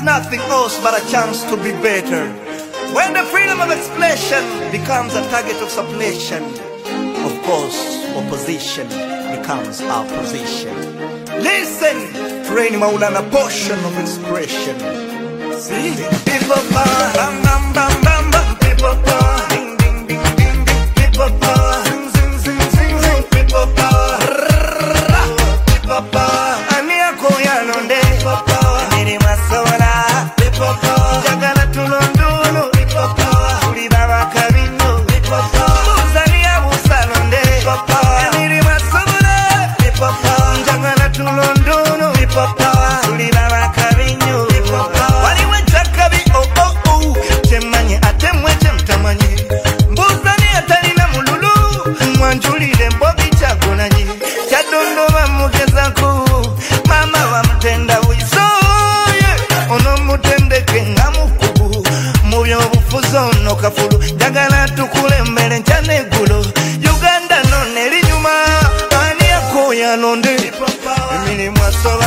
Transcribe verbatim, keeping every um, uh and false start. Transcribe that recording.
nothing else but a chance to be better. When the freedom of expression becomes a target of suppression, of course, opposition becomes our position. Listen, Train Maulana, portion of inspiration. See? People power, bam bam bam bam bam. People power, ding ding ding ding ding. People power, zing zing zing zing zing. People power, people power. Aniako yanonde, people power. Niri masola, people power. Jagala tulondolo, people power. Uli baba kabino, people power. Uzania busalonde, people power. Niri masola, people power. Jagala tulondolo, people power. Uli baba kabino, people power. Wali wachakabi oh oh oh. Temanye atemwe temtamanye. Mbuzani atalina mululu. Mwanjulile mbobi chagonanye. Chadondo wa mugezaku. Mama wa mtenda wiso. Ono mutendeke nga mukubu. Mubyo bufuzo no kafulu. Jagala tukule mbele nchane gulo. Uganda no neri nyuma. Ani yako ya nonde. Emini mwasoba.